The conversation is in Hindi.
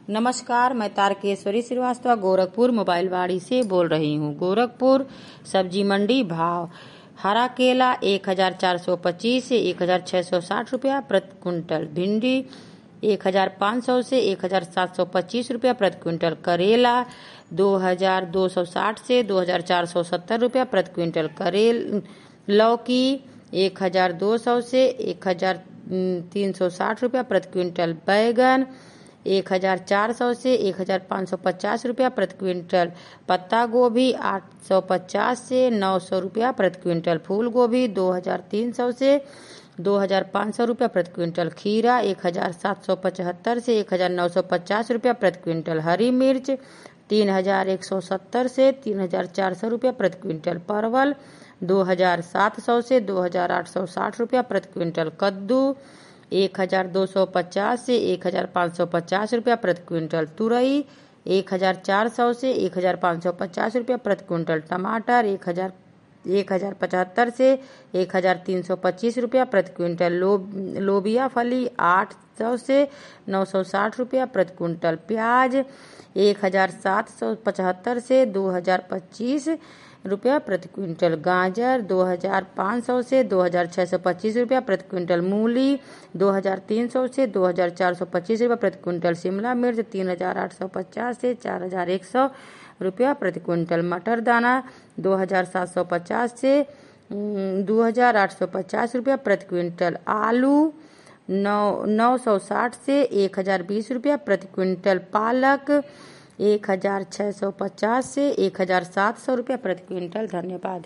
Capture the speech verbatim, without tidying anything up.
नमस्कार, मैं तारकेश्वरी श्रीवास्तव गोरखपुर मोबाइलवाड़ी से बोल रही हूँ। गोरखपुर सब्जी मंडी भाव: हरा केला एक हजार चार सौ पच्चीस से एक हजार छः सौ साठ रुपया प्रति क्विंटल, भिंडी एक हजार पाँच सौ से एक हजार सात सौ पच्चीस रुपया प्रति क्विंटल, करेला दो हजार दो सौ साठ से दो हजार चार सौ सत्तर रुपया प्रति क्विंटल, करेल लौकी एक हजार दो सौ से एक हजार तीन सौ साठ रुपया प्रति क्विंटल, बैगन एक हजार चार सौ से एक हजार पाँच सौ पचास रुपया प्रति क्विंटल, पत्ता गोभी आठ सौ पचास से नौ सौ रुपया प्रति क्विंटल, फूल गोभी दो हजार तीन सौ से दो हजार पाँच सौ रुपया प्रति क्विंटल, खीरा एक हजार सात सौ पचहत्तर से एक हजार नौ सौ पचास रुपया प्रति क्विंटल, हरी मिर्च तीन हजार एक सौ सत्तर से तीन हजार चार सौ रुपया प्रति क्विंटल, परवल दो हजार सात सौ से दो हजार आठ सौ साठ रुपया प्रति क्विंटल, कद्दू एक हजार दो सौ पचास से एक हजार पाँच सौ पचास रुपया प्रति क्विंटल, तुरई एक हजार चार सौ से एक हजार पाँच सौ पचास रुपया प्रति क्विंटल, टमाटर एक हजार एक हजार पचहत्तर से एक हजार तीन सौ पच्चीस रुपया प्रति क्विंटल, लो लोबिया फली आठ सौ से नौ सौ साठ रुपया प्रति क्विंटल, प्याज एक हजार सात सौ पचहत्तर से दो हजार पच्चीस रुपया प्रति क्विंटल, गाजर दो हजार पाँच सौ से दो हजार छः सौ पच्चीस रुपया प्रति क्विंटल, मूली दो हजार तीन सौ से दो हजार चार सौ पच्चीस रुपया प्रति क्विंटल, शिमला मिर्च तीन हजार आठ सौ पचास से चार हजार एक सौ रुपया प्रति क्विंटल, मटर दाना दो हजार सात सौ पचास से दो हजार आठ सौ पचास रुपया प्रति क्विंटल, आलू नौ नौ सौ साठ से एक हजार बीस रुपया प्रति क्विंटल, पालक एक हजार छः सौ पचास से एक हजार सात सौ रुपया प्रति क्विंटल। धन्यवाद।